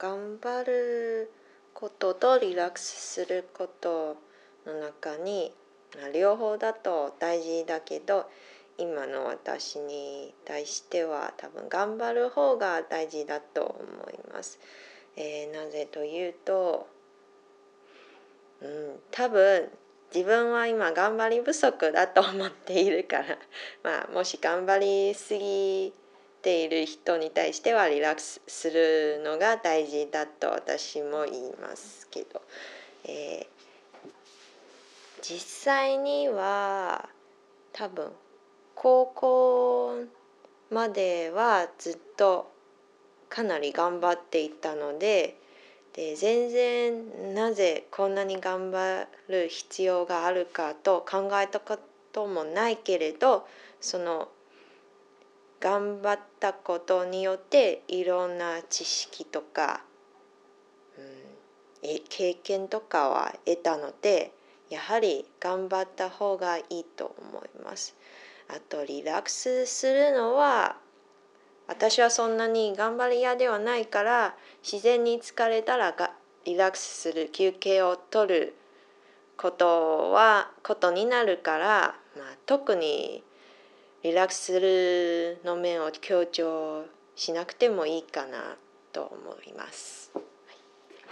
頑張ることとリラックスすることの中に両方だと大事だけど、今の私に対しては多分頑張る方が大事だと思います。なぜというと、多分自分は今頑張り不足だと思っているからもし頑張りすぎている人に対してはリラックスするのが大事だと私も言いますけど、実際には多分高校まではずっとかなり頑張っていたので、全然なぜこんなに頑張る必要があるかと考えたこともないけれど、その頑張ったことによっていろんな知識とか、経験とかは得たので、やはり頑張った方がいいと思います。あとリラックスするのは、私はそんなに頑張り屋ではないから、自然に疲れたらリラックスする休憩を取ることになるから、特にリラックスするの面を強調しなくてもいいかなと思います。